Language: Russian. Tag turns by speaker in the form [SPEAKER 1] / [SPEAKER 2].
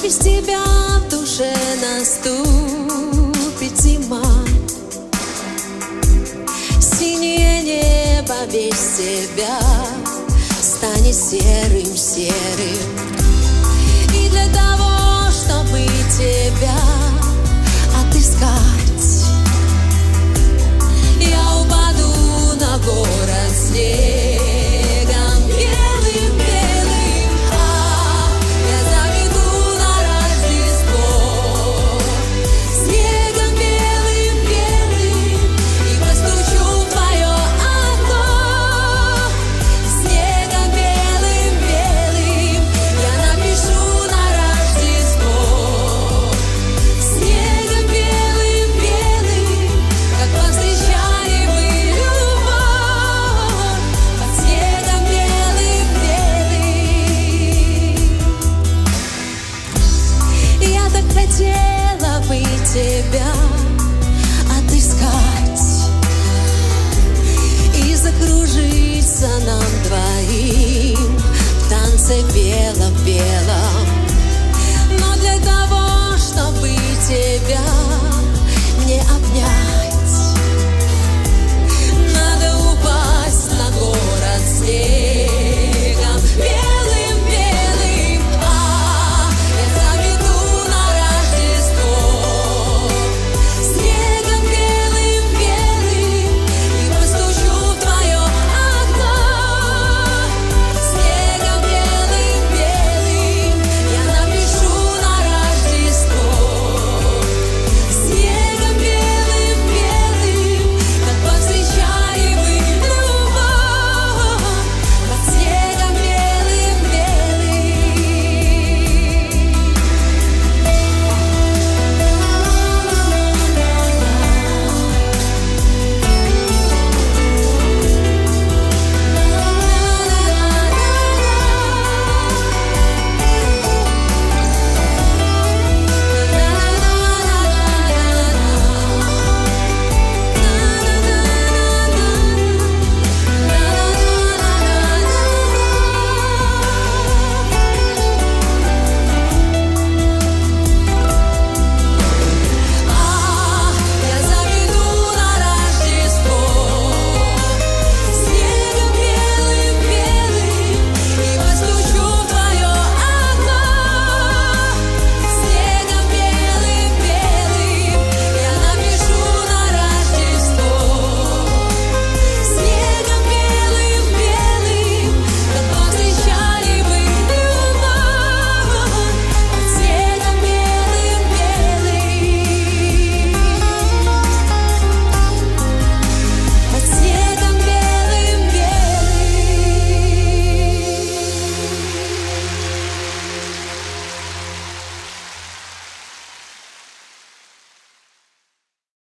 [SPEAKER 1] без тебя в душе наступит зима. Синее небо без тебя станет серым-серым. И для того, чтобы тебя отыскать, я упаду на город снегом белым-белым. Я забегу на Рождество снегом белым-белым и постучу в твое окно снегом белым-белым. Я напишу на Рождество снегом белым-белым, как повстречали мы любовь под снегом белым-белым. Я так хотела бы тебя отыскать и закружиться нам двоим в танце белом-белом.